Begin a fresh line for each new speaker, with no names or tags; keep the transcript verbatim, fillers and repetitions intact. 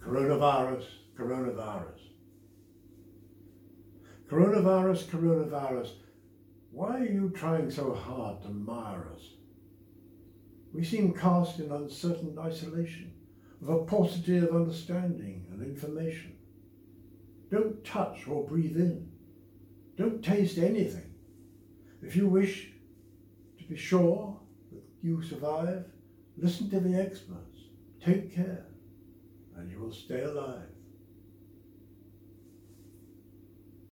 Coronavirus, coronavirus. Coronavirus, coronavirus. Why are you trying so hard to mire us? We seem cast in uncertain isolation, of a paucity of understanding and information. Don't touch or breathe in. Don't taste anything. If you wish to be sure that you survive, listen to the experts. Take care, and you will stay alive.